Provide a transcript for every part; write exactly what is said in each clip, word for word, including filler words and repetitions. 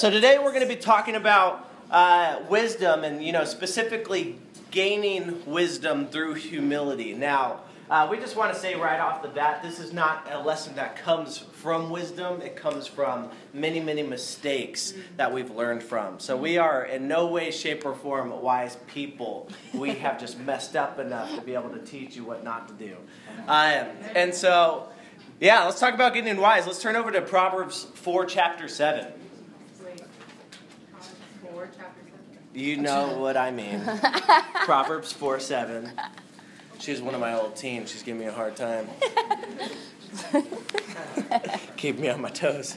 So today we're going to be talking about uh, wisdom and, you know, specifically gaining wisdom through humility. Now, uh, we just want to say right off the bat, this is not a lesson that comes from wisdom. It comes from many, many mistakes that we've learned from. So we are in no way, shape, or form wise people. We have just messed up enough to be able to teach you what not to do. Uh, and so, yeah, let's talk about getting wise. Let's turn over to Proverbs four, chapter seven. You know what I mean. Proverbs four seven. She's one of my old teams. She's giving me a hard time. Keep me on my toes.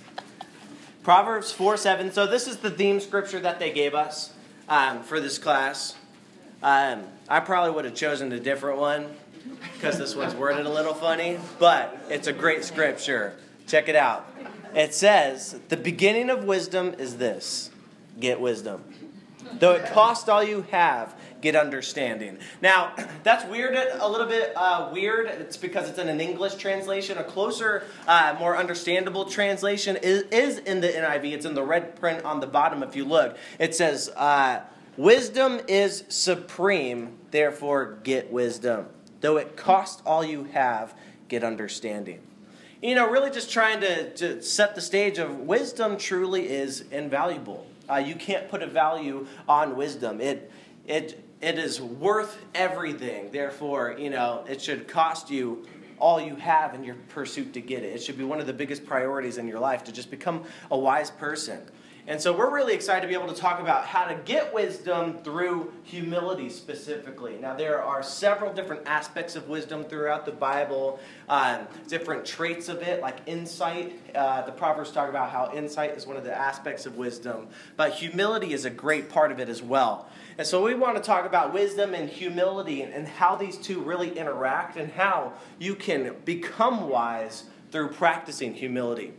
Proverbs four seven. So this is the theme scripture that they gave us um, for this class. Um, I probably would have chosen a different one because this one's worded a little funny, but it's a great scripture. Check it out. It says, "The beginning of wisdom is this: get wisdom. Though it cost all you have, get understanding." Now, that's weird, a little bit uh, weird. It's because it's in an English translation. A closer, uh, more understandable translation is, is in the N I V. It's in the red print on the bottom if you look. It says, uh, "Wisdom is supreme, therefore get wisdom. Though it cost all you have, get understanding." You know, really just trying to, to set the stage of wisdom truly is invaluable. Uh, you can't put a value on wisdom. It it it is worth everything. Therefore, you know, it should cost you all you have in your pursuit to get it. It should be one of the biggest priorities in your life to just become a wise person. And so we're really excited to be able to talk about how to get wisdom through humility specifically. Now, there are several different aspects of wisdom throughout the Bible, um, different traits of it, like insight. Uh, the Proverbs talk about how insight is one of the aspects of wisdom, but humility is a great part of it as well. And so we want to talk about wisdom and humility and, and how these two really interact and how you can become wise through practicing humility.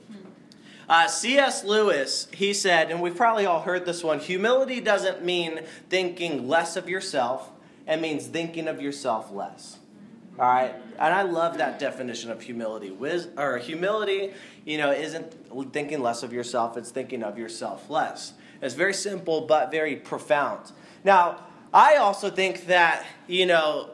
Uh, C S Lewis, he said, and we've probably all heard this one, humility doesn't mean thinking less of yourself. It means thinking of yourself less. All right? And I love that definition of humility. Wis- or humility, you know, isn't thinking less of yourself. It's thinking of yourself less. It's very simple, but very profound. Now, I also think that, you know,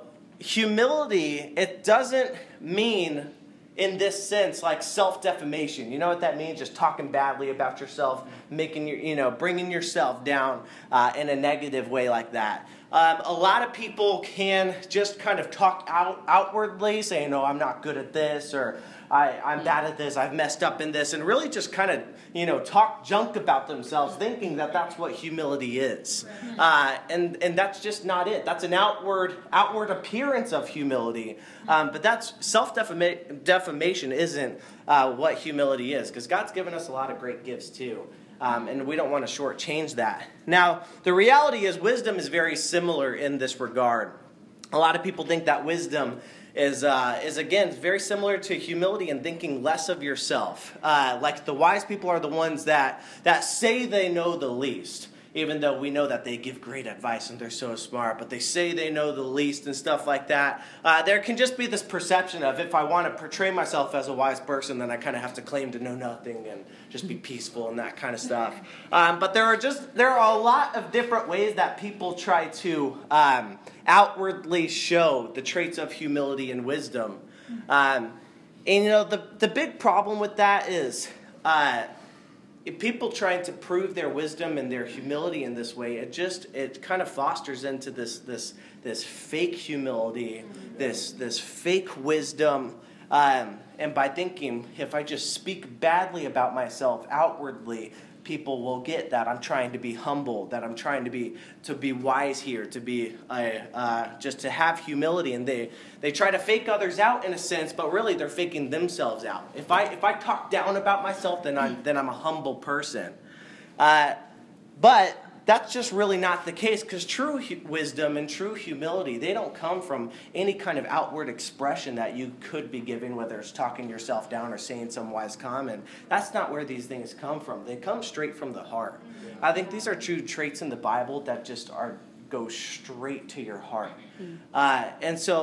humility, it doesn't mean in this sense, like self-defamation. You know what that means? Just talking badly about yourself, making your, you know, bringing yourself down uh, in a negative way like that. Um, a lot of people can just kind of talk out outwardly, saying, "No, I'm not good at this," or I, I'm bad at this, I've messed up in this, and really just kind of, you know, talk junk about themselves, thinking that that's what humility is. Uh, and, and that's just not it. That's an outward outward appearance of humility. Um, but that's self-defamation isn't uh, what humility is, because God's given us a lot of great gifts too. Um, and we don't want to shortchange that. Now, the reality is wisdom is very similar in this regard. A lot of people think that wisdom is, uh, is again, very similar to humility and thinking less of yourself. Uh, like the wise people are the ones that, that say they know the least, even though we know that they give great advice and they're so smart, but they say they know the least and stuff like that. Uh, there can just be this perception of, if I want to portray myself as a wise person, then I kind of have to claim to know nothing and just be peaceful and that kind of stuff. Um, but there are just there are a lot of different ways that people try to um, outwardly show the traits of humility and wisdom. Um, and you know, the the big problem with that is, Uh, If people trying to prove their wisdom and their humility in this way, it just it kind of fosters into this this this fake humility, this this fake wisdom, um, and by thinking, if I just speak badly about myself outwardly, people will get that I'm trying to be humble, that I'm trying to be to be wise here, to be uh, uh, just to have humility, and they they try to fake others out in a sense, but really they're faking themselves out. If I if I talk down about myself, then I'm then I'm a humble person, uh, but that's just really not the case, because true hu- wisdom and true humility, they don't come from any kind of outward expression that you could be giving, whether it's talking yourself down or saying some wise comment. That's not where these things come from. They come straight from the heart. I think these are true traits in the Bible that just are go straight to your heart. Uh, and so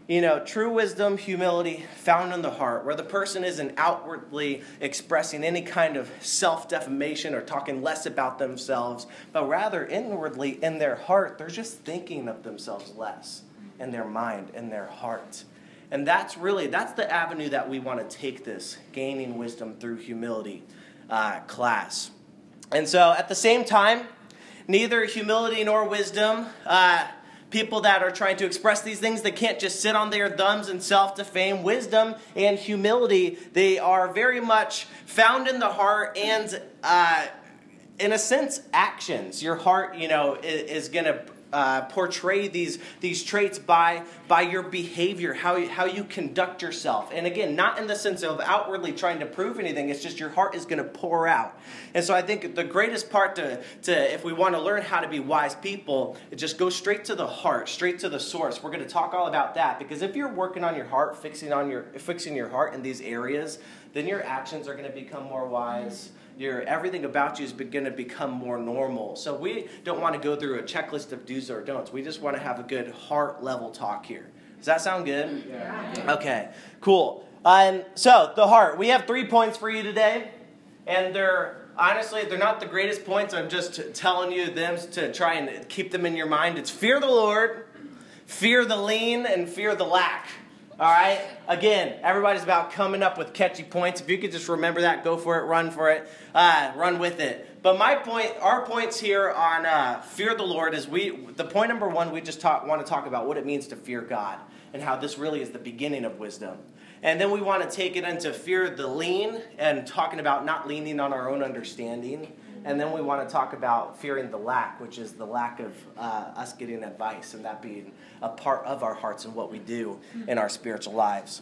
you know, true wisdom, humility, found in the heart, where the person isn't outwardly expressing any kind of self-defamation or talking less about themselves, but rather inwardly in their heart, they're just thinking of themselves less in their mind, in their heart. And that's really, that's the avenue that we want to take this gaining wisdom through humility uh, class. And so at the same time, neither humility nor wisdom, uh, people that are trying to express these things, they can't just sit on their thumbs and self-defame. Wisdom and humility, they are very much found in the heart and, uh, in a sense, actions. Your heart, you know, is, is going to uh, portray these these traits by by your behavior, how you, how you conduct yourself. And again, not in the sense of outwardly trying to prove anything. It's just your heart is going to pour out. And so I think the greatest part to, to if we want to learn how to be wise people, it just goes straight to the heart, straight to the source. We're going to talk all about that, because if you're working on your heart, fixing on your fixing your heart in these areas, then your actions are going to become more wise. Your everything about you is going to become more normal. So we don't want to go through a checklist of do's or don'ts. We just want to have a good heart level talk here. Does that sound good? Yeah. Okay, cool. Um, so the heart. We have three points for you today, and they're honestly they're not the greatest points. I'm just telling you them to try and keep them in your mind. It's fear the Lord, fear the lean, and fear the lack. All right? Again, everybody's about coming up with catchy points. If you could just remember that, go for it, run for it, uh, run with it. But my point, our points here on uh, fear the Lord is we, the point number one, we just talk, want to talk about what it means to fear God and how this really is the beginning of wisdom. And then we want to take it into fear the lean and talking about not leaning on our own understanding. And then we want to talk about fearing the lack, which is the lack of uh, us getting advice and that being a part of our hearts and what we do in our spiritual lives.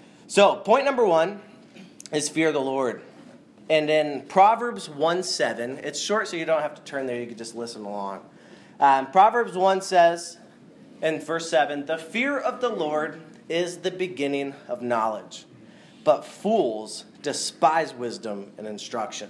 So point number one is fear the Lord. And in Proverbs one seven, it's short so you don't have to turn there, you can just listen along. Um, Proverbs one says in verse seven, the fear of the Lord is the beginning of knowledge, but fools despise wisdom and instruction.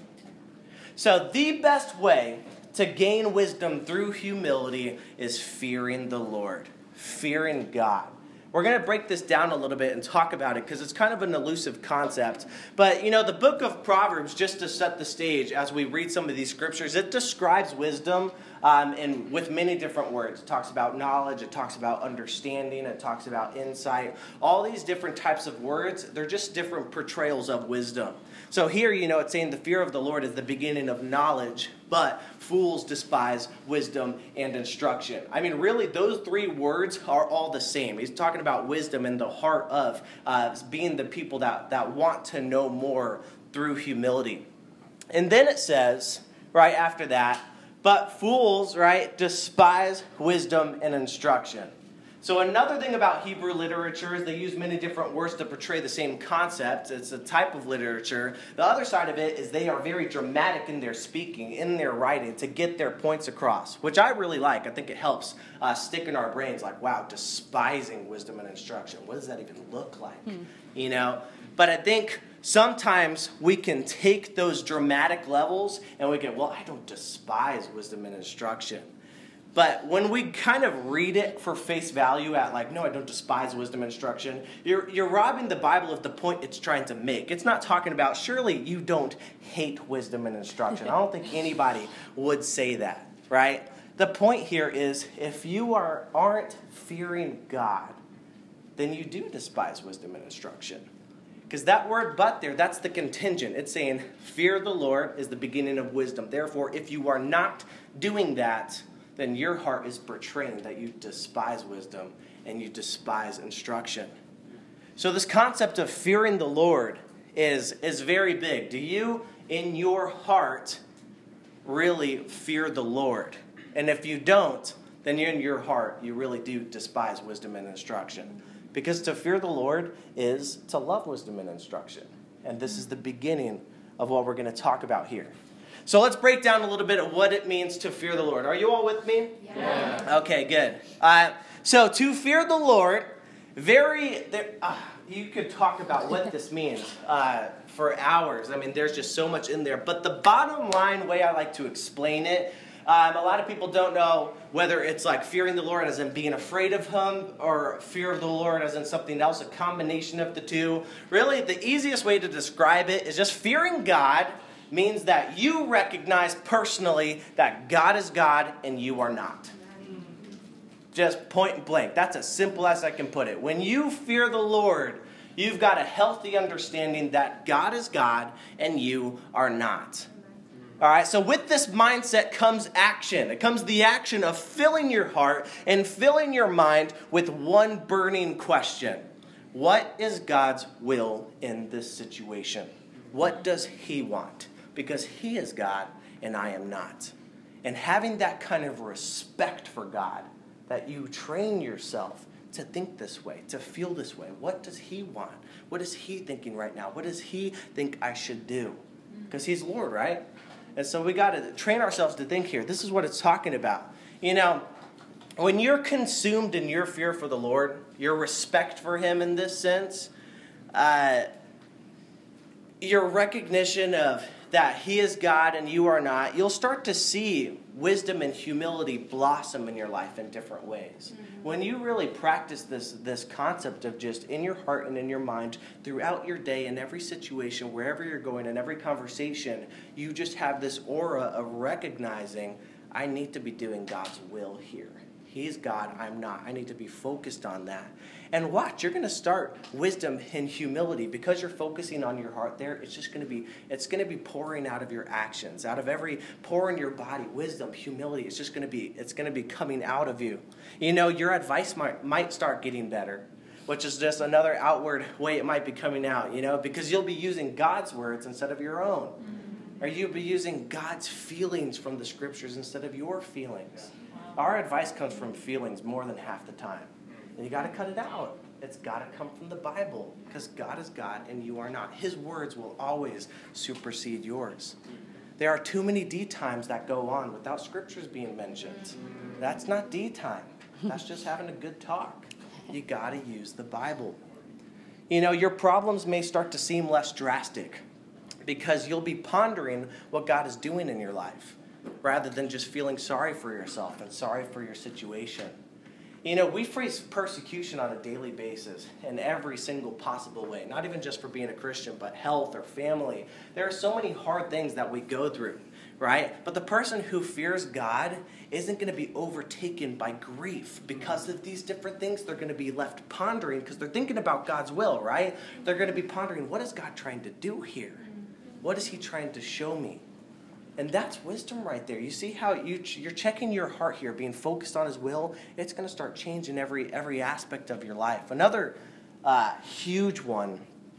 So the best way to gain wisdom through humility is fearing the Lord, fearing God. We're going to break this down a little bit and talk about it because it's kind of an elusive concept. But, you know, the book of Proverbs, just to set the stage as we read some of these scriptures, it describes wisdom um, and with many different words. It talks about knowledge. It talks about understanding. It talks about insight. All these different types of words, they're just different portrayals of wisdom. So here, you know, it's saying the fear of the Lord is the beginning of knowledge, but fools despise wisdom and instruction. I mean, really, those three words are all the same. He's talking about wisdom in the heart of uh, being the people that, that want to know more through humility. And then it says, right after that, but fools, right, despise wisdom and instruction. So another thing about Hebrew literature is they use many different words to portray the same concept. It's a type of literature. The other side of it is they are very dramatic in their speaking, in their writing, to get their points across, which I really like. I think it helps uh, stick in our brains like, wow, despising wisdom and instruction. What does that even look like? Hmm. You know? But I think sometimes we can take those dramatic levels and we get, well, I don't despise wisdom and instruction. But when we kind of read it for face value at like, no, I don't despise wisdom and instruction, you're, you're robbing the Bible of the point it's trying to make. It's not talking about, surely you don't hate wisdom and instruction. I don't think anybody would say that, right? The point here is if you are, aren't fearing God, then you do despise wisdom and instruction. Because that word but there, that's the contingent. It's saying fear the Lord is the beginning of wisdom. Therefore, if you are not doing that, then your heart is portraying that you despise wisdom and you despise instruction. So this concept of fearing the Lord is, is very big. Do you, in your heart, really fear the Lord? And if you don't, then in your heart, you really do despise wisdom and instruction. Because to fear the Lord is to love wisdom and instruction. And this is the beginning of what we're going to talk about here. So let's break down a little bit of what it means to fear the Lord. Are you all with me? Yeah. Okay, good. Uh, so to fear the Lord, very, there, uh, you could talk about what this means uh, for hours. I mean, there's just so much in there. But the bottom line way I like to explain it, Um, a lot of people don't know whether it's like fearing the Lord as in being afraid of Him or fear of the Lord as in something else, a combination of the two. Really, the easiest way to describe it is just fearing God means that you recognize personally that God is God and you are not. Just point blank. That's as simple as I can put it. When you fear the Lord, you've got a healthy understanding that God is God and you are not. All right, so with this mindset comes action. It comes the action of filling your heart and filling your mind with one burning question. What is God's will in this situation? What does He want? Because He is God and I am not. And having that kind of respect for God, that you train yourself to think this way, to feel this way. What does He want? What is He thinking right now? What does He think I should do? Because He's Lord, right? And so we got to train ourselves to think here. This is what it's talking about. You know, when you're consumed in your fear for the Lord, your respect for Him in this sense, uh, your recognition of that He is God and you are not, you'll start to see wisdom and humility blossom in your life in different ways. Mm-hmm. When you really practice this, this concept of just in your heart and in your mind throughout your day, in every situation, wherever you're going, in every conversation, you just have this aura of recognizing, I need to be doing God's will here. He's God, I'm not. I need to be focused on that. And watch, you're going to start wisdom and humility because you're focusing on your heart there. It's just going to be, it's going to be pouring out of your actions, out of every pore in your body, wisdom, humility. It's just going to be, it's going to be coming out of you. You know, your advice might, might start getting better, which is just another outward way it might be coming out, you know, because you'll be using God's words instead of your own. Or you'll be using God's feelings from the scriptures instead of your feelings. Our advice comes from feelings more than half the time. And you got to cut it out. It's got to come from the Bible because God is God and you are not. His words will always supersede yours. There are too many D times that go on without scriptures being mentioned. That's not D time. That's just having a good talk. You got to use the Bible. You know, your problems may start to seem less drastic because you'll be pondering what God is doing in your life, rather than just feeling sorry for yourself and sorry for your situation. You know, we face persecution on a daily basis in every single possible way, not even just for being a Christian, but health or family. There are so many hard things that we go through, right? But the person who fears God isn't going to be overtaken by grief because of these different things. They're going to be left pondering because they're thinking about God's will, right? They're going to be pondering, what is God trying to do here? What is He trying to show me? And that's wisdom right there. You see how you, you're checking your heart here, being focused on His will. It's going to start changing every every aspect of your life. Another uh, huge one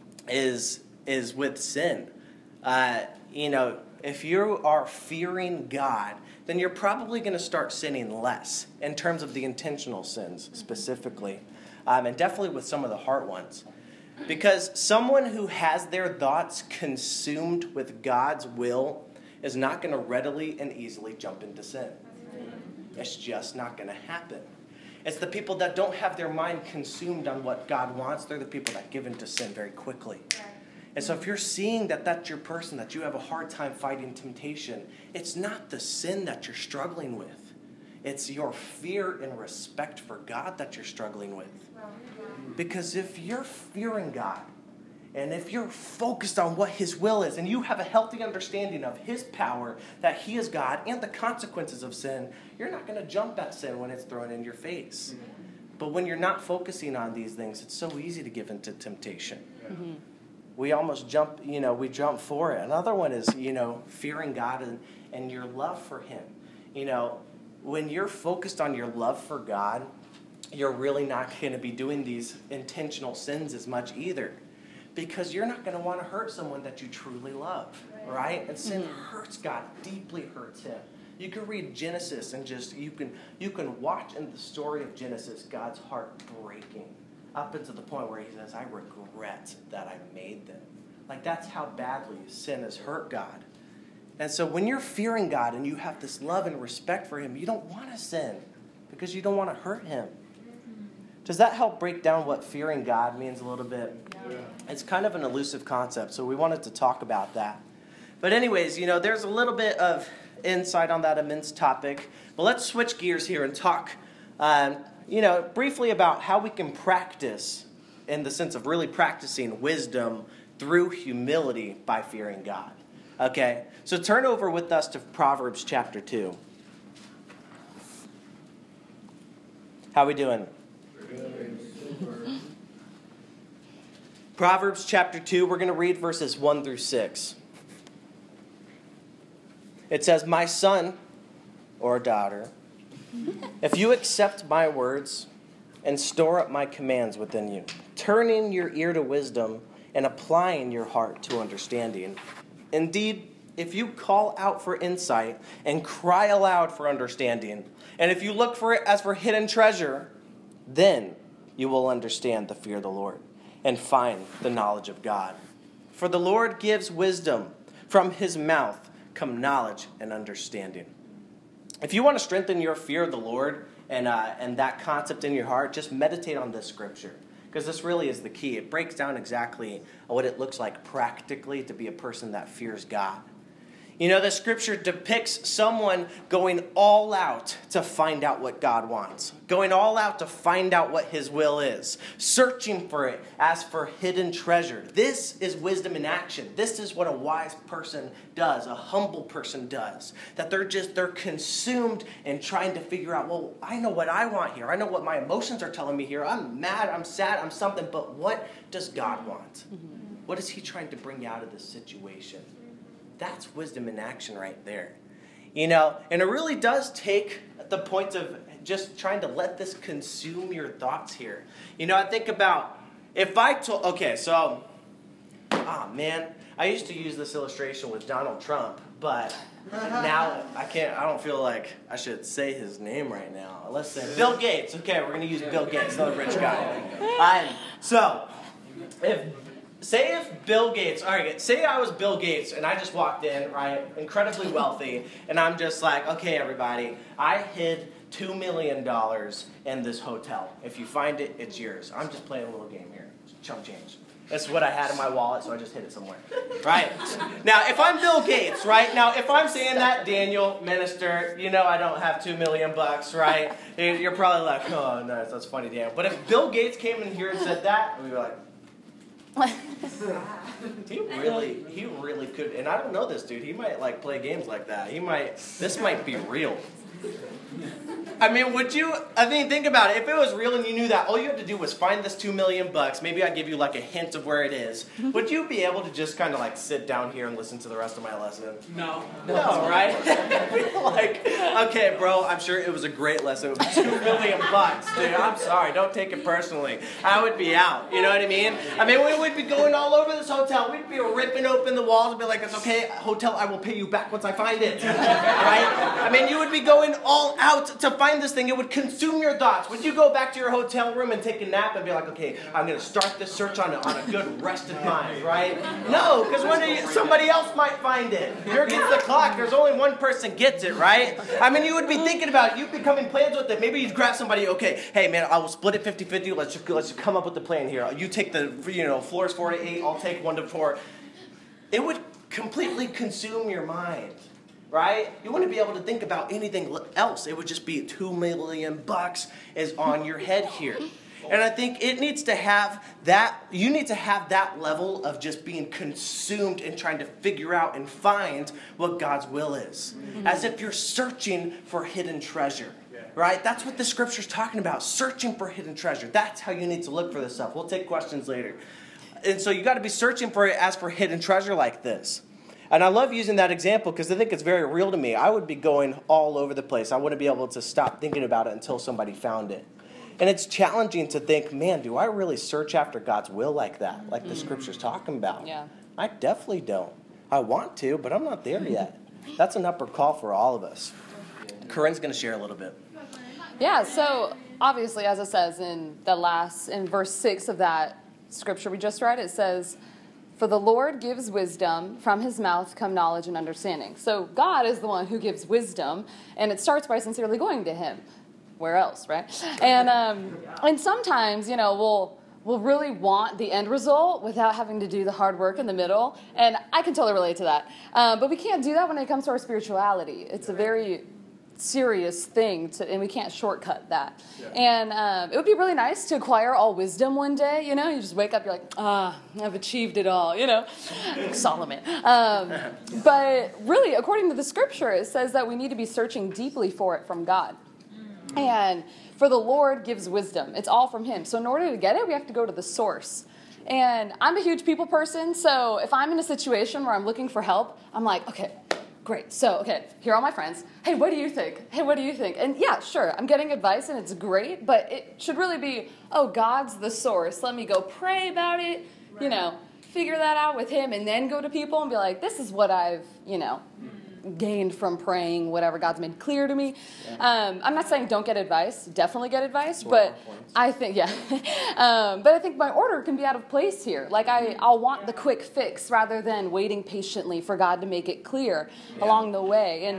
is is with sin. Uh, you know, if you are fearing God, then you're probably going to start sinning less in terms of the intentional sins specifically, um, and definitely with some of the heart ones. Because someone who has their thoughts consumed with God's will is not going to readily and easily jump into sin. It's just not going to happen. It's the people that don't have their mind consumed on what God wants. They're the people that give into sin very quickly. And so if you're seeing that that's your person, that you have a hard time fighting temptation, it's not the sin that you're struggling with. It's your fear and respect for God that you're struggling with. Because if you're fearing God, and if you're focused on what His will is, and you have a healthy understanding of His power, that He is God, and the consequences of sin, you're not going to jump at sin when it's thrown in your face. Mm-hmm. But when you're not focusing on these things, it's so easy to give into temptation. Mm-hmm. We almost jump, you know, we jump for it. Another one is, you know, fearing God and, and your love for Him. You know, when you're focused on your love for God, you're really not going to be doing these intentional sins as much either. Because you're not going to want to hurt someone that you truly love, right? And sin mm-hmm. hurts God, deeply hurts Him. You can read Genesis and just, you can you can watch in the story of Genesis, God's heart breaking, up into the point where He says, I regret that I made them. Like, that's how badly sin has hurt God. And so when you're fearing God and you have this love and respect for Him, you don't want to sin because you don't want to hurt Him. Does that help break down what fearing God means a little bit? Yeah. It's kind of an elusive concept, so we wanted to talk about that. But anyways, you know, there's a little bit of insight on that immense topic. But let's switch gears here and talk, um, you know, briefly about how we can practice, in the sense of really practicing wisdom through humility by fearing God. Okay, so turn over with us to Proverbs chapter two. How we doing? Proverbs chapter two, we're going to read verses one through six. It says, "My son or daughter, if you accept my words and store up my commands within you, turning your ear to wisdom and applying your heart to understanding. Indeed, if you call out for insight and cry aloud for understanding, and if you look for it as for hidden treasure, then you will understand the fear of the Lord and find the knowledge of God. For the Lord gives wisdom. From his mouth come knowledge and understanding." If you want to strengthen your fear of the Lord and, uh, and that concept in your heart, just meditate on this scripture. Because this really is the key. It breaks down exactly what it looks like practically to be a person that fears God. You know, the scripture depicts someone going all out to find out what God wants. Going all out to find out what his will is. Searching for it as for hidden treasure. This is wisdom in action. This is what a wise person does, a humble person does. That they're just, they're consumed in trying to figure out, well, I know what I want here. I know what my emotions are telling me here. I'm mad, I'm sad, I'm something. But what does God want? What is he trying to bring out of this situation? That's wisdom in action right there. You know, and it really does take the point of just trying to let this consume your thoughts here. You know, I think about, if I told, okay, so, ah, man, I used to use this illustration with Donald Trump, but now I can't, I don't feel like I should say his name right now. Let's say Bill Gates. Okay, we're going to use Bill Gates, another rich guy. Um, so, if... Say if Bill Gates, all right, say I was Bill Gates and I just walked in, right, incredibly wealthy, and I'm just like, okay, everybody, I hid two million dollars in this hotel. If you find it, it's yours. I'm just playing a little game here. Chump change. That's what I had in my wallet, so I just hid it somewhere, right? Now, if I'm Bill Gates, right, now, if I'm saying that, Daniel, minister, you know I don't have two million bucks, right? You're probably like, oh, nice, that's funny, Daniel. But if Bill Gates came in here and said that, we'd be like, he really, he really could, and I don't know this dude. He might like play games like that. He might, this might be real. I mean, would you, I mean, think about it. If it was real and you knew that, all you had to do was find this two million bucks, maybe I'd give you like a hint of where it is. Would you be able to just kind of like sit down here and listen to the rest of my lesson? No. No, right? Like, okay, bro, I'm sure it was a great lesson. It was two million bucks, dude. I'm sorry. Don't take it personally. I would be out. You know what I mean? I mean, we would be going all over this hotel. We'd be ripping open the walls and be like, it's okay, hotel, I will pay you back once I find it. Right? I mean, you would be going all out to find this thing. It would consume your thoughts. Would you go back to your hotel room and take a nap and be like, okay, I'm going to start this search on a, on a good rested mind, right? No, because one day somebody else might find it. Here gets the clock. There's only one person gets it, right? I mean, you would be thinking about it. You'd be coming plans with it. Maybe you'd grab somebody, okay, hey, man, I will split it fifty-fifty. Let's just, let's just come up with the plan here. You take the, you know, floors four to eight. I'll take one to four. It would completely consume your mind. Right? You wouldn't be able to think about anything else. It would just be two million bucks is on your head here. And I think it needs to have that, you need to have that level of just being consumed and trying to figure out and find what God's will is. As if you're searching for hidden treasure. Right? That's what the scripture's talking about. Searching for hidden treasure. That's how you need to look for this stuff. We'll take questions later. And so you got to be searching for it as for hidden treasure like this. And I love using that example because I think it's very real to me. I would be going all over the place. I wouldn't be able to stop thinking about it until somebody found it. And it's challenging to think, man, do I really search after God's will like that, like the scripture's talking about? Yeah. I definitely don't. I want to, but I'm not there yet. That's an upper call for all of us. Corinne's going to share a little bit. Yeah, so obviously, as it says in the last, in verse six of that scripture we just read, it says, for the Lord gives wisdom, from his mouth come knowledge and understanding. So God is the one who gives wisdom, and it starts by sincerely going to him. Where else, right? And um, and sometimes, you know, we'll will really want the end result without having to do the hard work in the middle. And I can totally relate to that. Um, but we can't do that when it comes to our spirituality. It's a very serious thing, to, and we can't shortcut that. Yeah. And um, it would be really nice to acquire all wisdom one day. You know, you just wake up, you're like, ah, I've achieved it all, you know, like Solomon. Um, but really, according to the scripture, it says that we need to be searching deeply for it from God. Mm-hmm. And for the Lord gives wisdom. It's all from him. So in order to get it, we have to go to the source. And I'm a huge people person, so if I'm in a situation where I'm looking for help, I'm like, okay, great. So, okay, here are all my friends. Hey, what do you think? Hey, what do you think? And yeah, sure, I'm getting advice and it's great, but it should really be, oh, God's the source. Let me go pray about it, right. you know, figure that out with him, and then go to people and be like, this is what I've, you know, gained from praying, whatever God's made clear to me. Yeah. Um, I'm not saying don't get advice. Definitely get advice, but I think, yeah. um, but I think my order can be out of place here. Like I, I'll want the quick fix rather than waiting patiently for God to make it clear yeah. along the way. And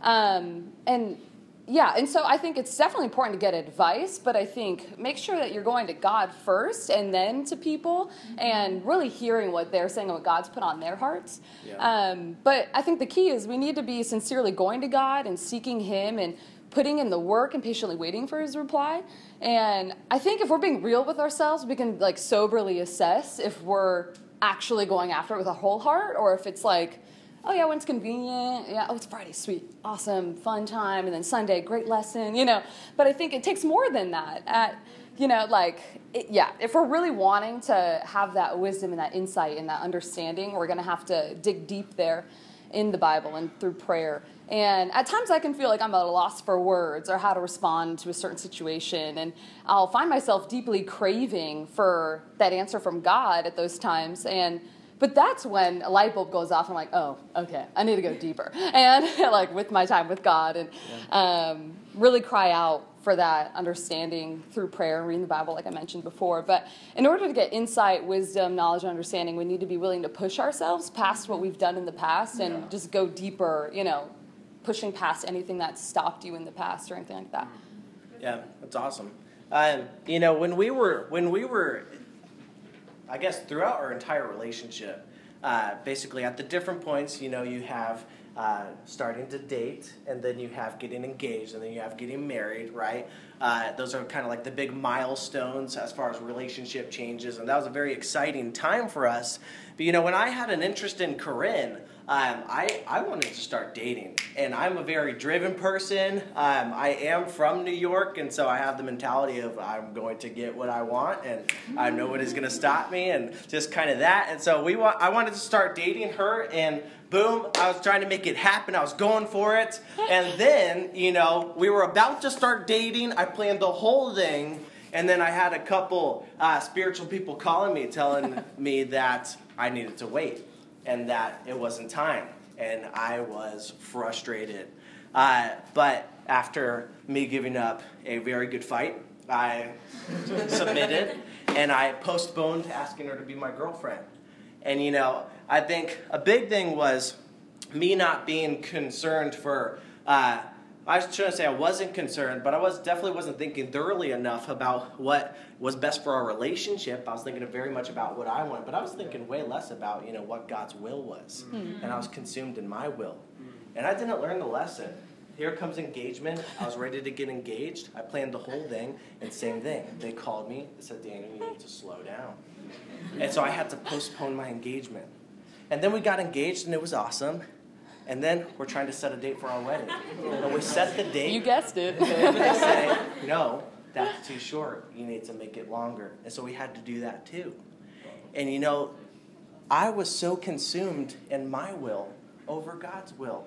um, and yeah, and so I think it's definitely important to get advice, but I think make sure that you're going to God first and then to people and really hearing what they're saying and what God's put on their hearts. Yeah. Um, but I think the key is we need to be sincerely going to God and seeking him and putting in the work and patiently waiting for his reply. And I think if we're being real with ourselves, we can like soberly assess if we're actually going after it with a whole heart or if it's like, oh, yeah, when it's convenient. Yeah, oh, it's Friday, sweet, awesome, fun time. And then Sunday, great lesson, you know. But I think it takes more than that. At, you know, like, it, yeah, if we're really wanting to have that wisdom and that insight and that understanding, we're going to have to dig deep there in the Bible and through prayer. And at times I can feel like I'm at a loss for words or how to respond to a certain situation. And I'll find myself deeply craving for that answer from God at those times. And But that's when a light bulb goes off. I'm like, oh, okay, I need to go deeper. And like with my time with God and um, really cry out for that understanding through prayer and reading the Bible, like I mentioned before. But in order to get insight, wisdom, knowledge, and understanding, we need to be willing to push ourselves past what we've done in the past and yeah. just go deeper, you know, pushing past anything that stopped you in the past or anything like that. Yeah, that's awesome. Um, you know, when we were when we were... I guess throughout our entire relationship, uh, basically at the different points, you know, you have uh, starting to date, and then you have getting engaged, and then you have getting married, right? Uh, those are kind of like the big milestones as far as relationship changes, and that was a very exciting time for us. But, you know, when I had an interest in Corinne, um, I, I wanted to start dating, and I'm a very driven person. Um, I am from New York, and so I have the mentality of I'm going to get what I want, and I know what is going to stop me, and just kind of that. And so we wa- I wanted to start dating her, and boom, I was trying to make it happen. I was going for it. And then, you know, we were about to start dating. I planned the whole thing, and then I had a couple uh, spiritual people calling me, telling me that I needed to wait, and that it wasn't time, and I was frustrated. Uh, but after me giving up a very good fight, I submitted, and I postponed asking her to be my girlfriend. And, you know, I think a big thing was me not being concerned for, uh, I shouldn't say I wasn't concerned, but I was definitely wasn't thinking thoroughly enough about what was best for our relationship. I was thinking very much about what I wanted, but I was thinking way less about, you know, what God's will was. Mm-hmm. And I was consumed in my will. And I didn't learn the lesson. Here comes engagement. I was ready to get engaged. I planned the whole thing, and same thing. They called me. They said, Daniel, you need to slow down. And so I had to postpone my engagement. And then we got engaged, and it was awesome. And then we're trying to set a date for our wedding. And we set the date. You guessed it. They say, no, that's too short. You need to make it longer. And so we had to do that too. And you know, I was so consumed in my will over God's will.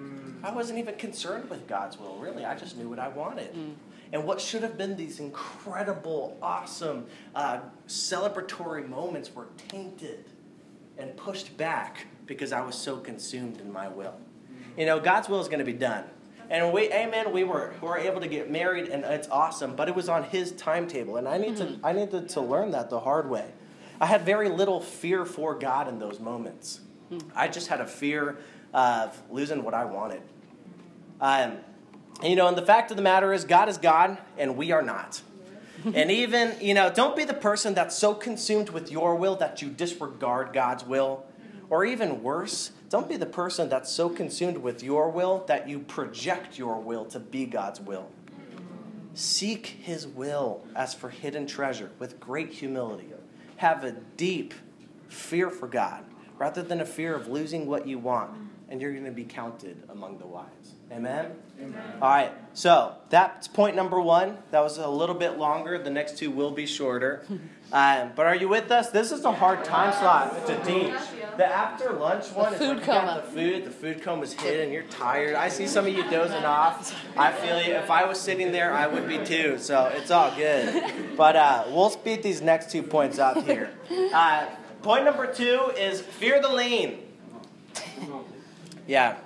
I wasn't even concerned with God's will, really. I just knew what I wanted. Mm. And what should have been these incredible, awesome, uh, celebratory moments were tainted and pushed back because I was so consumed in my will. You know, God's will is going to be done. And we, amen, we were, we were able to get married, and it's awesome, but it was on his timetable. And I need mm-hmm. to I needed to learn that the hard way. I had very little fear for God in those moments. Mm-hmm. I just had a fear of losing what I wanted. Um, and, you know, and the fact of the matter is God is God, and we are not. And even, you know, don't be the person that's so consumed with your will that you disregard God's will. Or even worse, don't be the person that's so consumed with your will that you project your will to be God's will. Seek his will as for hidden treasure with great humility. Have a deep fear for God rather than a fear of losing what you want, and you're going to be counted among the wise. Amen? Amen. All right, so that's point number one. That was a little bit longer. The next two will be shorter. Um, but are you with us? This is a hard time slot to teach. The after lunch one is like you got the food. The food coma is hit and you're tired. I see some of you dozing off. I feel you. If I was sitting there, I would be too. So it's all good. But uh, we'll speed these next two points up here. Uh, point number two is fear the lean. Yeah.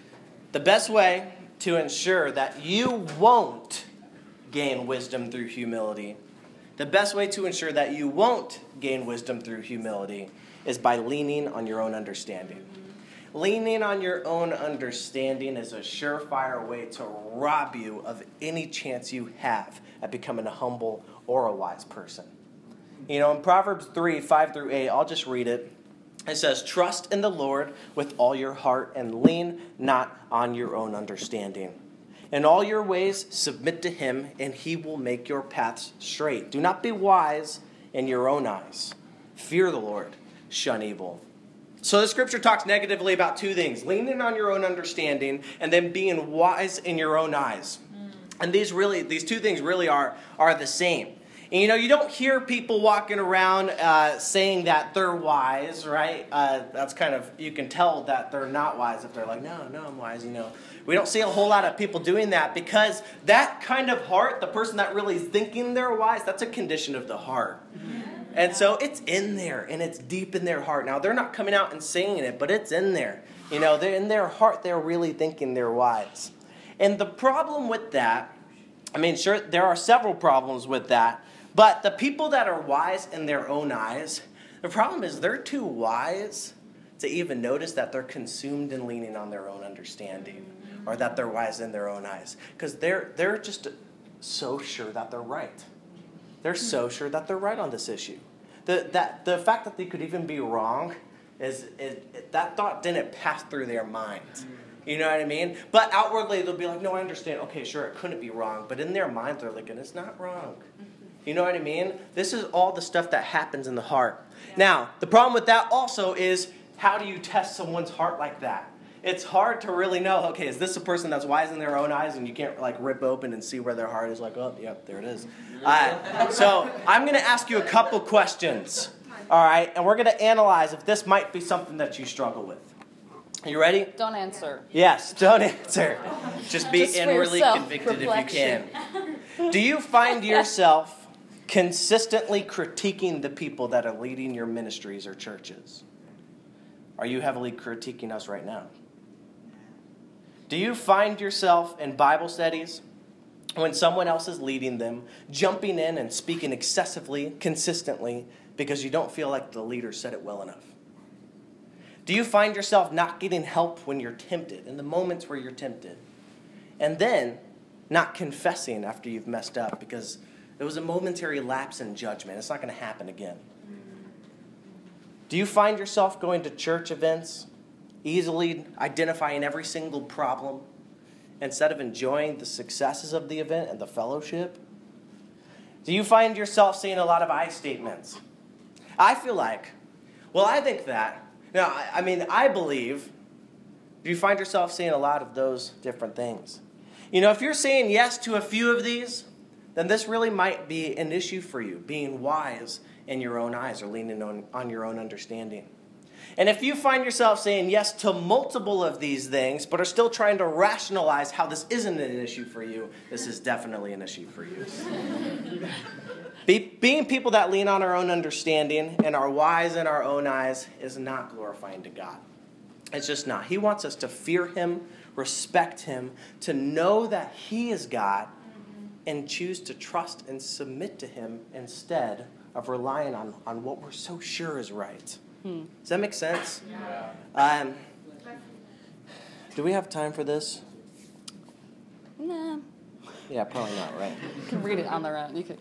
The best way to ensure that you won't gain wisdom through humility, the best way to ensure that you won't gain wisdom through humility is by leaning on your own understanding. Leaning on your own understanding is a surefire way to rob you of any chance you have at becoming a humble or a wise person. You know, in Proverbs three, five through eight, I'll just read it. It says, trust in the Lord with all your heart and lean not on your own understanding. In all your ways, submit to him, and he will make your paths straight. Do not be wise in your own eyes. Fear the Lord. Shun evil. So the scripture talks negatively about two things. Leaning on your own understanding and then being wise in your own eyes. And these really, these two things really are, are the same. And, you know, you don't hear people walking around uh, saying that they're wise, right? Uh, that's kind of, you can tell that they're not wise if they're like, no, no, I'm wise, you know. We don't see a whole lot of people doing that because that kind of heart, the person that really is thinking they're wise, that's a condition of the heart. And so it's in there, and it's deep in their heart. Now, they're not coming out and saying it, but it's in there. You know, they're in their heart, they're really thinking they're wise. And the problem with that, I mean, sure, there are several problems with that. But the people that are wise in their own eyes, the problem is they're too wise to even notice that they're consumed in leaning on their own understanding or that they're wise in their own eyes. Because they're, they're just so sure that they're right. They're so sure that they're right on this issue. The, that, the fact that they could even be wrong, is, is that thought didn't pass through their minds. You know what I mean? But outwardly, they'll be like, no, I understand. Okay, sure, it couldn't be wrong. But in their mind, they're like, it's not wrong. You know what I mean? This is all the stuff that happens in the heart. Yeah. Now, the problem with that also is, how do you test someone's heart like that? It's hard to really know, okay, is this a person that's wise in their own eyes and you can't like rip open and see where their heart is like, oh, yep, there it is. Uh, so I'm going to ask you a couple questions, all right? And we're going to analyze if this might be something that you struggle with. Are you ready? Don't answer. Yes, don't answer. Just be Just inwardly convicted if you can. Do you find yourself consistently critiquing the people that are leading your ministries or churches? Are you heavily critiquing us right now? Do you find yourself in Bible studies when someone else is leading them, jumping in and speaking excessively, consistently, because you don't feel like the leader said it well enough? Do you find yourself not getting help when you're tempted, in the moments where you're tempted, and then not confessing after you've messed up because it was a momentary lapse in judgment? It's not going to happen again. Do you find yourself going to church events, easily identifying every single problem, instead of enjoying the successes of the event and the fellowship? Do you find yourself saying a lot of I statements? I feel like, well, I think that. Now, I, I mean, I believe, do you find yourself saying a lot of those different things? You know, if you're saying yes to a few of these, then this really might be an issue for you, being wise in your own eyes or leaning on, on your own understanding. And if you find yourself saying yes to multiple of these things, but are still trying to rationalize how this isn't an issue for you, this is definitely an issue for you. Be, being people that lean on our own understanding and are wise in our own eyes is not glorifying to God. It's just not. He wants us to fear him, respect him, to know that he is God, and choose to trust and submit to him instead of relying on, on what we're so sure is right. Hmm. Does that make sense? Yeah. Um, do we have time for this? No. Yeah, probably not, right? You can read it on their own. You could.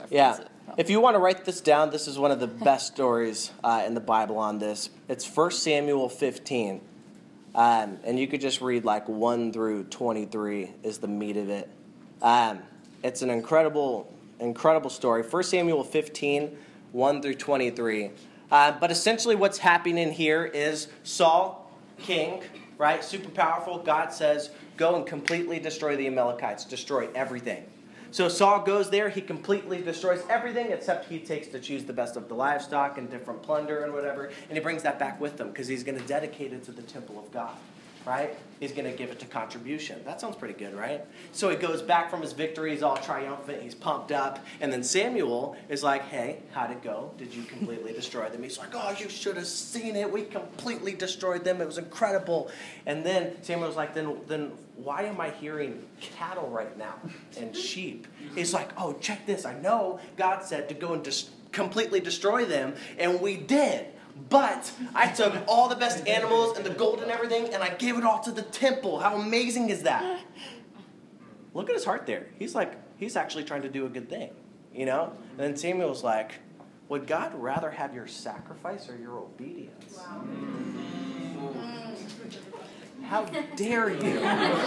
Yeah. That's it. If you want to write this down, this is one of the best stories uh, in the Bible on this. It's First Samuel fifteen. Um, and you could just read like one through twenty-three is the meat of it. Um, it's an incredible, incredible story. First Samuel fifteen, one through twenty-three. Uh, but essentially what's happening here is Saul, king, right, super powerful. God says, go and completely destroy the Amalekites, destroy everything. So Saul goes there, he completely destroys everything except he takes to choose the best of the livestock and different plunder and whatever, and he brings that back with him because he's going to dedicate it to the temple of God, right? He's going to give it to contribution. That sounds pretty good, right? So he goes back from his victory, he's all triumphant, he's pumped up, and then Samuel is like, hey, how'd it go? Did you completely destroy them? He's like, oh, you should have seen it. We completely destroyed them. It was incredible. And then Samuel's like, then, then why am I hearing cattle right now and sheep? He's like, oh, check this. I know God said to go and just completely destroy them, and we did. But I took all the best animals and the gold and everything, and I gave it all to the temple. How amazing is that? Look at his heart there. He's like, he's actually trying to do a good thing, you know? And then Samuel's like, would God rather have your sacrifice or your obedience? Wow. How dare you?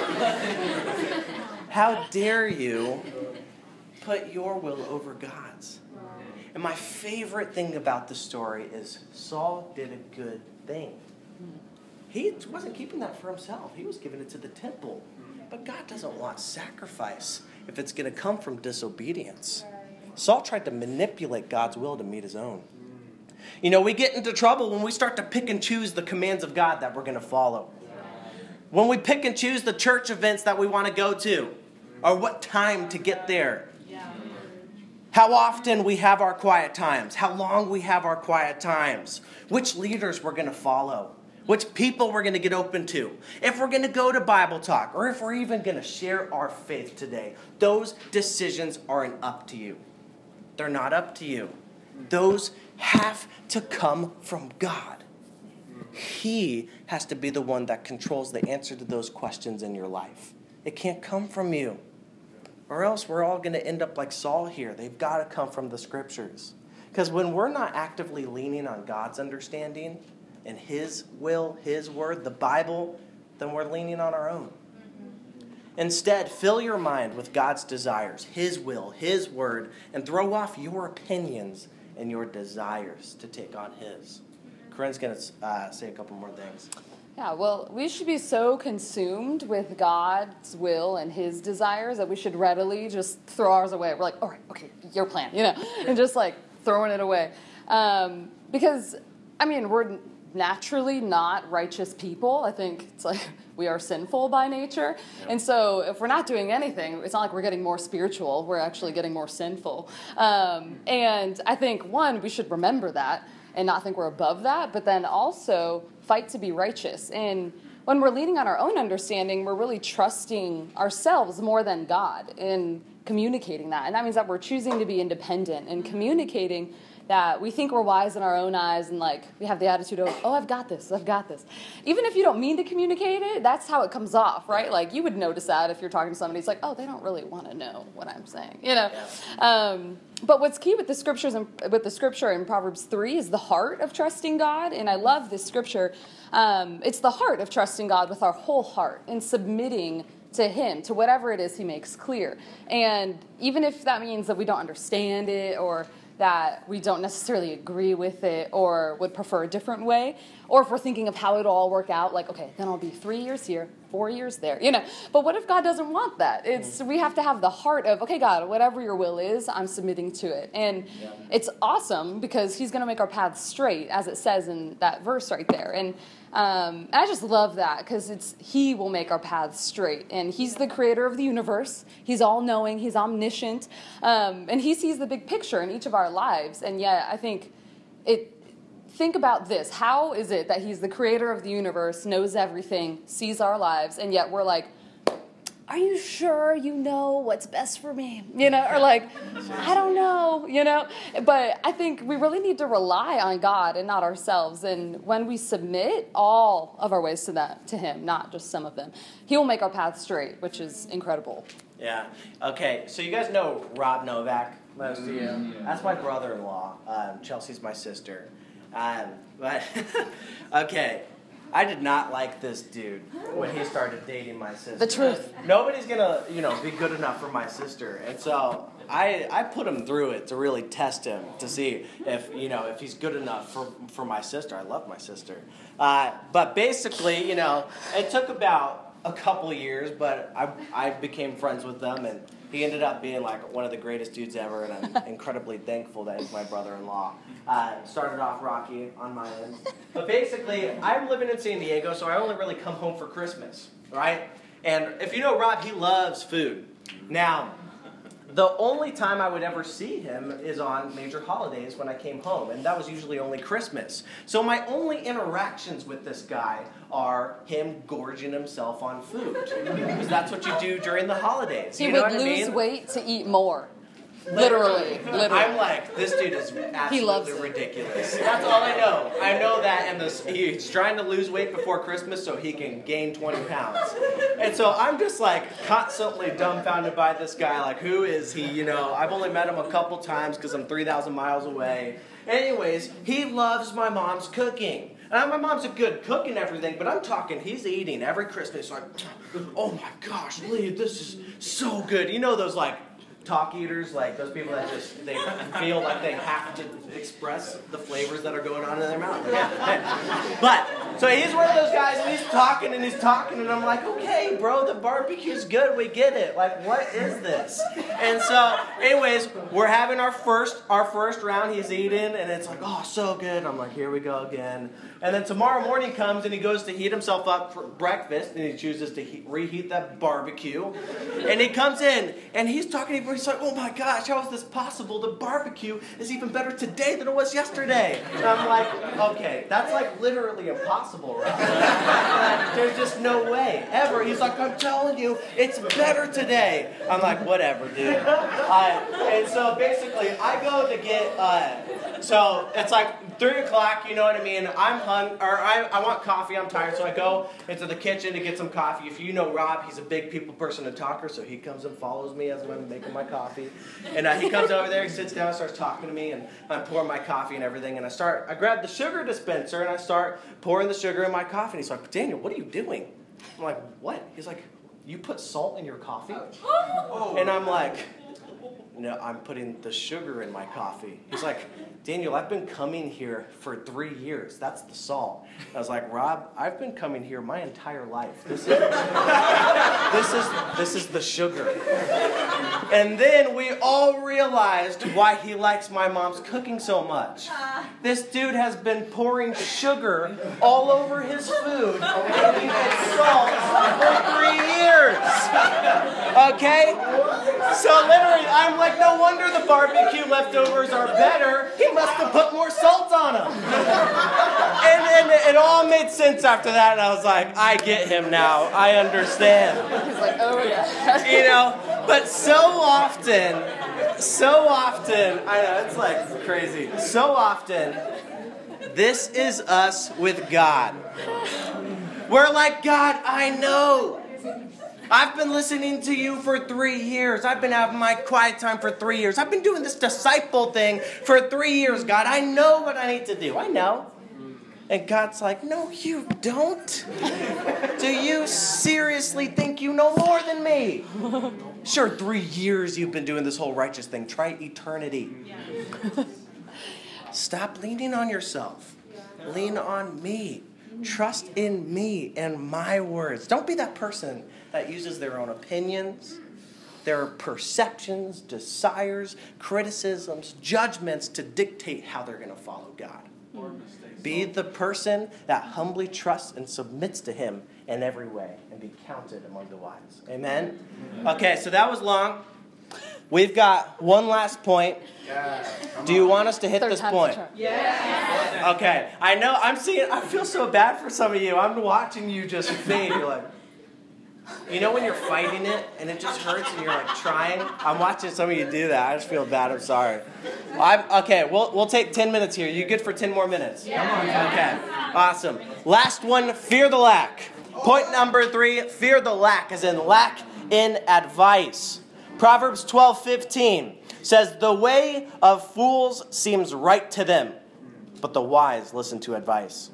How dare you put your will over God's? And my favorite thing about the story is Saul did a good thing. He wasn't keeping that for himself. He was giving it to the temple. But God doesn't want sacrifice if it's going to come from disobedience. Saul tried to manipulate God's will to meet his own. You know, we get into trouble when we start to pick and choose the commands of God that we're going to follow. When we pick and choose the church events that we want to go to, or what time to get there. How often we have our quiet times. How long we have our quiet times. Which leaders we're going to follow. Which people we're going to get open to. If we're going to go to Bible talk. Or if we're even going to share our faith today. Those decisions aren't up to you. They're not up to you. Those have to come from God. He has to be the one that controls the answer to those questions in your life. It can't come from you. Or else we're all going to end up like Saul here. They've got to come from the scriptures. Because when we're not actively leaning on God's understanding and his will, his word, the Bible, then we're leaning on our own. Mm-hmm. Instead, fill your mind with God's desires, his will, his word, and throw off your opinions and your desires to take on his. Corinne's going to uh, say a couple more things. Yeah, well, we should be so consumed with God's will and his desires that we should readily just throw ours away. We're like, all right, okay, your plan, you know, and just like throwing it away. Um, because, I mean, we're naturally not righteous people. I think it's like we are sinful by nature. Yep. And so if we're not doing anything, it's not like we're getting more spiritual. We're actually getting more sinful. Um, and I think, one, we should remember that and not think we're above that, but then also fight to be righteous. And when we're leaning on our own understanding, we're really trusting ourselves more than God in communicating that. And that means that we're choosing to be independent and communicating that we think we're wise in our own eyes and like we have the attitude of, oh, I've got this, I've got this. Even if you don't mean to communicate it, that's how it comes off, right? Like you would notice that if you're talking to somebody, it's like, oh, they don't really want to know what I'm saying, you know? Um, but what's key with the scriptures and with the scripture in Proverbs three is the heart of trusting God. And I love this scripture. Um, it's the heart of trusting God with our whole heart and submitting to him, to whatever it is he makes clear. And even if that means that we don't understand it or that we don't necessarily agree with it or would prefer a different way, or if we're thinking of how it'll all work out, like, okay, then I'll be three years here, four years there, you know. But what if God doesn't want that? It's we have to have the heart of, okay, God, whatever your will is, I'm submitting to it. And yeah. It's awesome because he's going to make our paths straight, as it says in that verse right there. And Um, I just love that because it's he will make our paths straight, and he's the creator of the universe. He's all-knowing. He's omniscient, um, and he sees the big picture in each of our lives. And yet, I think it. Think about this: how is it that he's the creator of the universe, knows everything, sees our lives, and yet we're like, are you sure you know what's best for me? You know, or like, I don't know, you know. But I think we really need to rely on God and not ourselves. And when we submit all of our ways to that, to him, not just some of them, he will make our path straight, which is incredible. Yeah. Okay, so you guys know Rob Novak, most of you. Yeah. That's my brother-in-law. Um, Chelsea's my sister. Um, but, okay. I did not like this dude when he started dating my sister. The truth. Nobody's gonna, you know, be good enough for my sister, and so I I put him through it to really test him to see if you know if he's good enough for for my sister. I love my sister, uh, but basically, you know, it took about a couple years, but I I became friends with them, and he ended up being like one of the greatest dudes ever, and I'm incredibly thankful that he's my brother-in-law. Uh, started off rocky on my end. But basically, I'm living in San Diego, so I only really come home for Christmas, right? And if you know Rob, he loves food. Now, the only time I would ever see him is on major holidays when I came home, and that was usually only Christmas. So my only interactions with this guy are him gorging himself on food, because that's what you do during the holidays. He you know would what lose I mean? weight to eat more. Literally, literally. I'm like, this dude is absolutely loves it. ridiculous. That's all I know. I know that, and this, he's trying to lose weight before Christmas so he can gain twenty pounds. And so I'm just like constantly dumbfounded by this guy. Like, who is he? You know, I've only met him a couple times because I'm three thousand miles away. Anyways, he loves my mom's cooking. And my mom's a good cook and everything, but I'm talking, he's eating every Christmas like, oh my gosh, Lee, this is so good. You know those like talk eaters, like those people that just, they feel like they have to express the flavors that are going on in their mouth. Yeah. But, so he's one of those guys, and he's talking and he's talking, and I'm like, okay, bro, the barbecue's good, we get it. Like, what is this? And so, anyways, we're having our first, our first round, he's eating, and it's like, oh, so good. I'm like, here we go again. And then tomorrow morning comes, and he goes to heat himself up for breakfast, and he chooses to heat, reheat that barbecue. And he comes in, and he's talking to me, he's like, oh my gosh, how is this possible? The barbecue is even better today than it was yesterday. And I'm like, okay, that's like literally impossible, right? There's just no way, ever. He's like, I'm telling you, it's better today. I'm like, whatever, dude. Uh, and so basically, I go to get, uh, so it's like three o'clock, you know what I mean? I'm hung, or I, I want coffee, I'm tired, so I go into the kitchen to get some coffee. If you know Rob, he's a big people person and talker, so he comes and follows me as I'm making my coffee. And uh, he comes over there, he sits down, starts talking to me, and I'm pouring my coffee and everything, and I start, I grab the sugar dispenser, and I start pouring the sugar in my coffee, and he's like, Daniel, what are you doing? I'm like, what? He's like, you put salt in your coffee? And I'm like, no, I'm putting the sugar in my coffee. He's like, Daniel, I've been coming here for three years. That's the salt. I was like, Rob, I've been coming here my entire life. This is, this is, this is the sugar. And then we all realized why he likes my mom's cooking so much. This dude has been pouring sugar all over his food and he gets salt for three years. Okay? So literally, I'm like, no wonder the barbecue leftovers are better. He must have put more salt on them. And then it all made sense after that, and I was like, I get him now. I understand. He's like, oh yeah. You know, but so often, so often, I know, it's like crazy. So often, this is us with God. We're like, God, I know. I've been listening to you for three years. I've been having my quiet time for three years. I've been doing this disciple thing for three years, God. I know what I need to do. I know. And God's like, no, you don't. Do you seriously think you know more than me? Sure, three years you've been doing this whole righteous thing. Try eternity. Stop leaning on yourself. Lean on me. Trust in me and my words. Don't be that person that uses their own opinions, their perceptions, desires, criticisms, judgments to dictate how they're going to follow God. Be the person that humbly trusts and submits to him in every way and be counted among the wise. Amen? Okay, so that was long. We've got one last point. Do you want us to hit Third this time's point? the charm. Yeah. Okay, I know, I'm seeing, I feel so bad for some of you. I'm watching you just fade. You're like, You know when you're fighting it and it just hurts and you're like trying? I'm watching some of you do that. I just feel bad. I'm sorry. I'm, okay, we'll, we'll take ten minutes here. You good for ten more minutes? Yeah. Come on. Okay, awesome. Last one, fear the lack. Point number three, fear the lack, as in lack in advice. Proverbs twelve fifteen says, the way of fools seems right to them, but the wise listen to advice.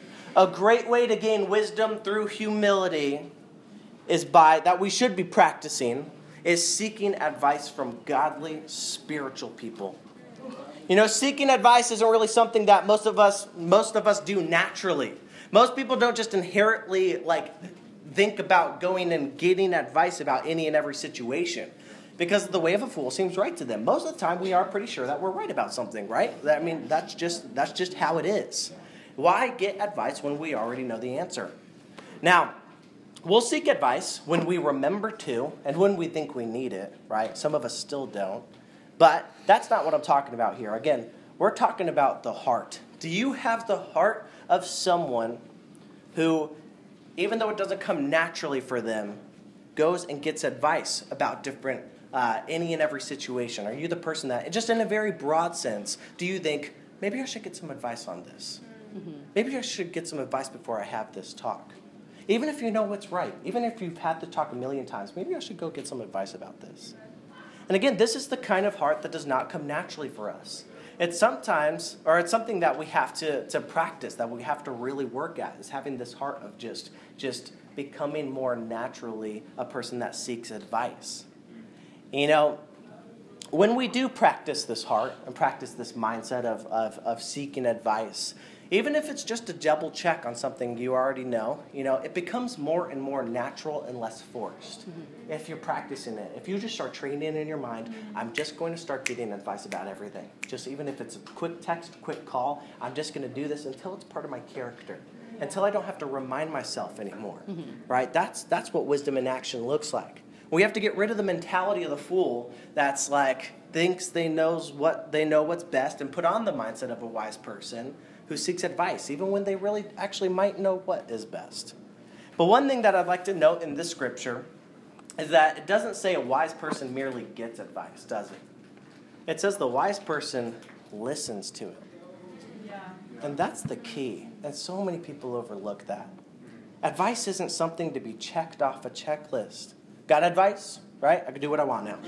A great way to gain wisdom through humility is by, that we should be practicing, is seeking advice from godly, spiritual people. You know, seeking advice isn't really something that most of us, most of us do naturally. Most people don't just inherently, like, think about going and getting advice about any and every situation. Because the way of a fool seems right to them. Most of the time, we are pretty sure that we're right about something, right? I mean, that's just, that's just how it is. Why get advice when we already know the answer? Now, we'll seek advice when we remember to and when we think we need it, right? Some of us still don't. But that's not what I'm talking about here. Again, we're talking about the heart. Do you have the heart of someone who, even though it doesn't come naturally for them, goes and gets advice about different, uh, any and every situation? Are you the person that, just in a very broad sense, do you think, maybe I should get some advice on this? Mm-hmm. Maybe I should get some advice before I have this talk. Even if you know what's right, even if you've had the talk a million times, maybe I should go get some advice about this. And again, this is the kind of heart that does not come naturally for us. It's sometimes, or it's something that we have to, to practice, that we have to really work at, is having this heart of just, just becoming more naturally a person that seeks advice. You know, when we do practice this heart and practice this mindset of, of, of seeking advice, even if it's just a double check on something you already know, you know, it becomes more and more natural and less forced. Mm-hmm. If you're practicing it, if you just start training it in your mind, mm-hmm. I'm just going to start getting advice about everything. Just even if it's a quick text, quick call, I'm just going to do this until it's part of my character, until I don't have to remind myself anymore, mm-hmm. right? That's that's what wisdom in action looks like. We have to get rid of the mentality of the fool that's like thinks they knows what they know what's best, and put on the mindset of a wise person who seeks advice, even when they really actually might know what is best. But one thing that I'd like to note in this scripture is that it doesn't say a wise person merely gets advice, does it? It says the wise person listens to it. Yeah. And that's the key. And so many people overlook that. Advice isn't something to be checked off a checklist. Got advice? Right? I can do what I want now.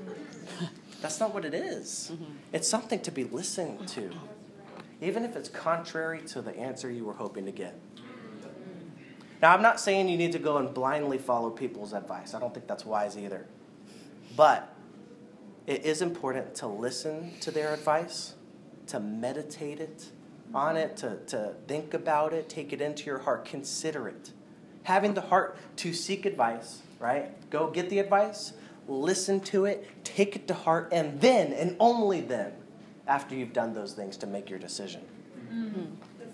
That's not what it is. Mm-hmm. It's something to be listened to, even if it's contrary to the answer you were hoping to get. Now, I'm not saying you need to go and blindly follow people's advice. I don't think that's wise either. But it is important to listen to their advice, to meditate it on it, to, to think about it, take it into your heart, consider it. Having the heart to seek advice, right? Go get the advice, listen to it, take it to heart, and then, and only then, after you've done those things, to make your decision. Mm-hmm.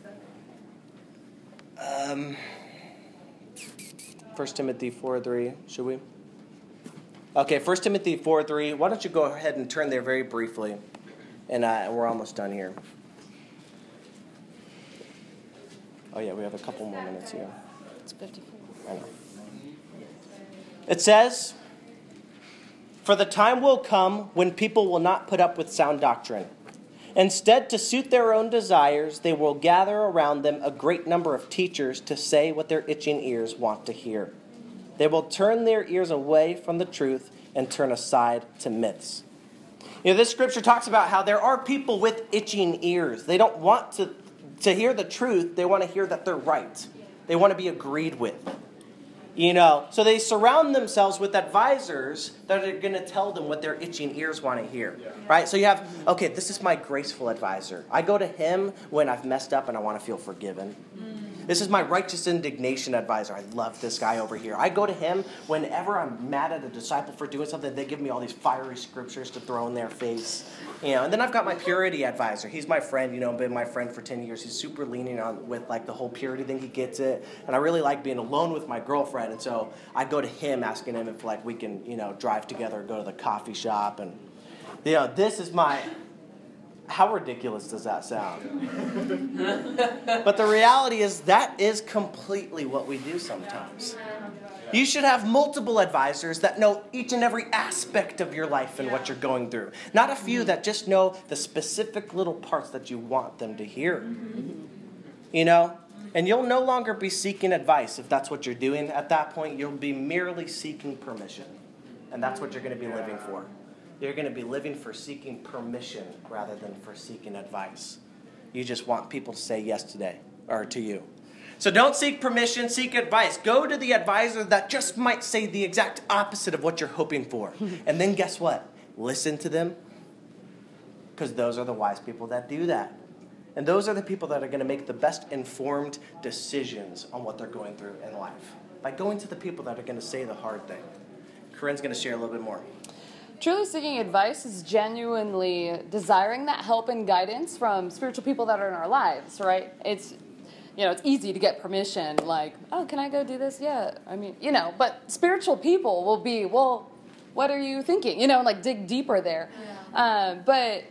Um, First Timothy four three, should we? Okay, First Timothy four three. Why don't you go ahead and turn there very briefly, and uh, we're almost done here. Oh yeah, we have a couple more minutes here. It's fifty-four. I know. It says, "For the time will come when people will not put up with sound doctrine. Instead, to suit their own desires, they will gather around them a great number of teachers to say what their itching ears want to hear. They will turn their ears away from the truth and turn aside to myths." You know, this scripture talks about how there are people with itching ears. They don't want to, to hear the truth. They want to hear that they're right. They want to be agreed with. You know, so they surround themselves with advisors that are going to tell them what their itching ears want to hear, yeah. Right? So you have, okay, this is my graceful advisor. I go to him when I've messed up and I want to feel forgiven. Mm. This is my righteous indignation advisor. I love this guy over here. I go to him whenever I'm mad at a disciple for doing something. They give me all these fiery scriptures to throw in their face. You know, and then I've got my purity advisor. He's my friend, you know, been my friend for ten years. He's super lenient on with like the whole purity thing. He gets it. And I really like being alone with my girlfriend. And so I go to him asking him if like we can, you know, drive together, go to the coffee shop. And, you know, this is my, how ridiculous does that sound? But the reality is that is completely what we do sometimes. You should have multiple advisors that know each and every aspect of your life and what you're going through. Not a few that just know the specific little parts that you want them to hear. You know? And you'll no longer be seeking advice if that's what you're doing. At that point, you'll be merely seeking permission. And that's what you're going to be living for. You're going to be living for seeking permission rather than for seeking advice. You just want people to say yes today, or to you. So don't seek permission, seek advice. Go to the advisor that just might say the exact opposite of what you're hoping for. And then guess what? Listen to them, because those are the wise people that do that. And those are the people that are going to make the best informed decisions on what they're going through in life. By going to the people that are going to say the hard thing. Corinne's going to share a little bit more. Truly seeking advice is genuinely desiring that help and guidance from spiritual people that are in our lives, right? It's, you know, it's easy to get permission, like, oh, can I go do this? Yeah, I mean, you know, but spiritual people will be, well, what are you thinking? You know, like dig deeper there. Yeah. Um, but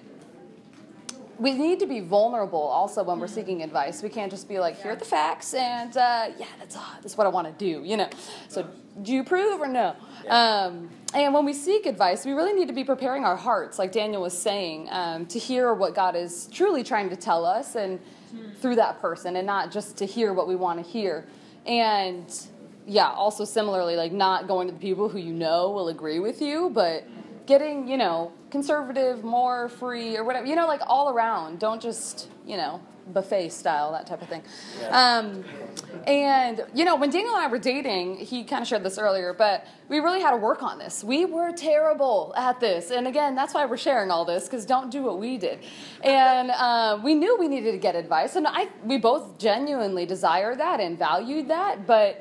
we need to be vulnerable also when we're seeking advice. We can't just be like, here are the facts, and uh, yeah, that's, uh, that's what I want to do, you know. So do you approve or no? Um, and when we seek advice, we really need to be preparing our hearts, like Daniel was saying, um, to hear what God is truly trying to tell us and through that person, and not just to hear what we want to hear. And yeah, also similarly, like not going to the people who you know will agree with you, but getting, you know, conservative, more free, or whatever, you know, like all around. Don't just, you know, buffet style, that type of thing. Yeah. Um, and, you know, when Daniel and I were dating, he kind of shared this earlier, but we really had to work on this. We were terrible at this. And again, that's why we're sharing all this, because don't do what we did. And uh, we knew we needed to get advice. And I, we both genuinely desired that and valued that. But,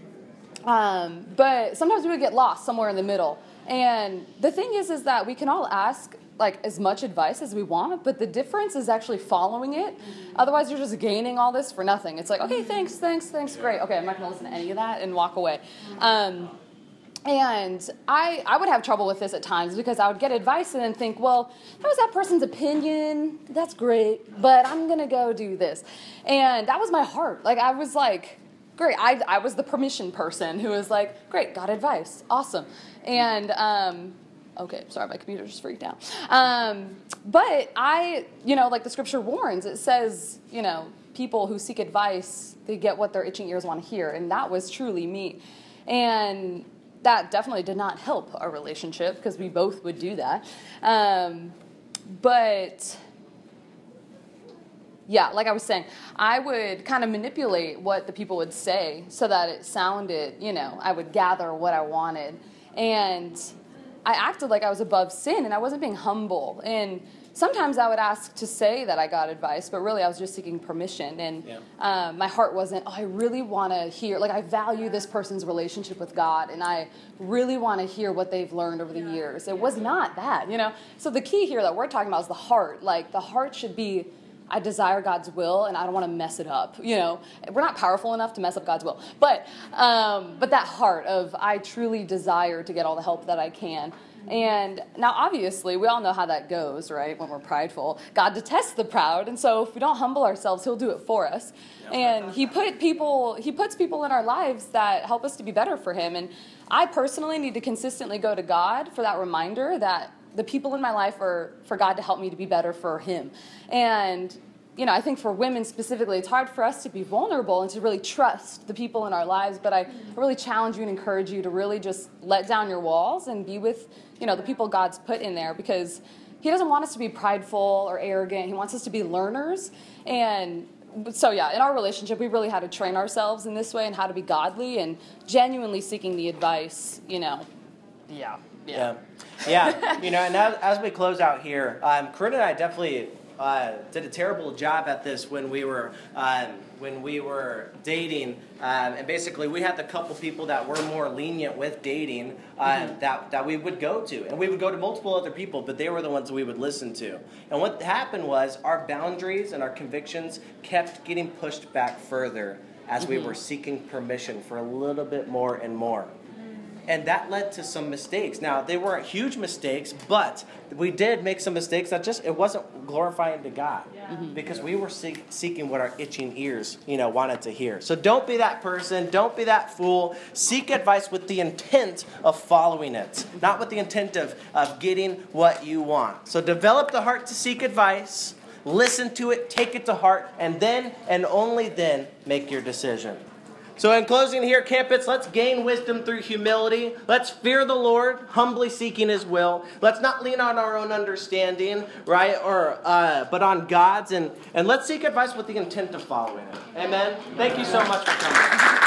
um, but sometimes we would get lost somewhere in the middle. And the thing is, is that we can all ask like as much advice as we want, but the difference is actually following it. Mm-hmm. Otherwise, you're just gaining all this for nothing. It's like, okay, thanks, thanks, thanks, great. Okay, I'm not going to listen to any of that and walk away. Mm-hmm. Um, and I, I would have trouble with this at times because I would get advice and then think, well, that was that person's opinion. That's great, but I'm going to go do this. And that was my heart. Like, I was like, great. I, I was the permission person who was like, great, got advice. Awesome. And, um, okay, sorry, my computer just freaked out. Um, but I, you know, like the scripture warns, it says, you know, people who seek advice, they get what their itching ears want to hear. And that was truly me. And that definitely did not help our relationship because we both would do that. Um, but yeah, like I was saying, I would kind of manipulate what the people would say so that it sounded, you know, I would gather what I wanted. And I acted like I was above sin, and I wasn't being humble. And sometimes I would ask to say that I got advice, but really I was just seeking permission. And yeah. um, my heart wasn't, oh, I really want to hear, like I value this person's relationship with God, and I really want to hear what they've learned over the years. It was not that, you know. So the key here that we're talking about is the heart. Like the heart should be, I desire God's will, and I don't want to mess it up. You know, we're not powerful enough to mess up God's will. But um, but that heart of, I truly desire to get all the help that I can. And now, obviously, we all know how that goes, right, when we're prideful. God detests the proud, and so if we don't humble ourselves, he'll do it for us. And he put people, he puts people in our lives that help us to be better for him. And I personally need to consistently go to God for that reminder that the people in my life are for God to help me to be better for him. And, you know, I think for women specifically, it's hard for us to be vulnerable and to really trust the people in our lives. But I really challenge you and encourage you to really just let down your walls and be with, you know, the people God's put in there, because he doesn't want us to be prideful or arrogant. He wants us to be learners. And so, yeah, in our relationship, we really had to train ourselves in this way and how to be godly and genuinely seeking the advice, you know. Yeah. Yeah. Yeah. yeah. You know, and as, as we close out here, um, Corinne and I definitely uh, did a terrible job at this when we were um, when we were dating. Um, and basically, we had the couple people that were more lenient with dating um, mm-hmm. that, that we would go to. And we would go to multiple other people, but they were the ones we would listen to. And what happened was our boundaries and our convictions kept getting pushed back further as mm-hmm. we were seeking permission for a little bit more and more. And that led to some mistakes. Now, they weren't huge mistakes, but we did make some mistakes that just, it wasn't glorifying to God. Yeah. Mm-hmm. Because we were seek, seeking what our itching ears, you know, wanted to hear. So don't be that person. Don't be that fool. Seek advice with the intent of following it, not with the intent of, of getting what you want. So develop the heart to seek advice. Listen to it, take it to heart, and then and only then make your decision. So in closing here, Campus, let's gain wisdom through humility. Let's fear the Lord, humbly seeking His will. Let's not lean on our own understanding, right? Or uh, but on God's, and, and let's seek advice with the intent of following it. Amen? Thank you so much for coming.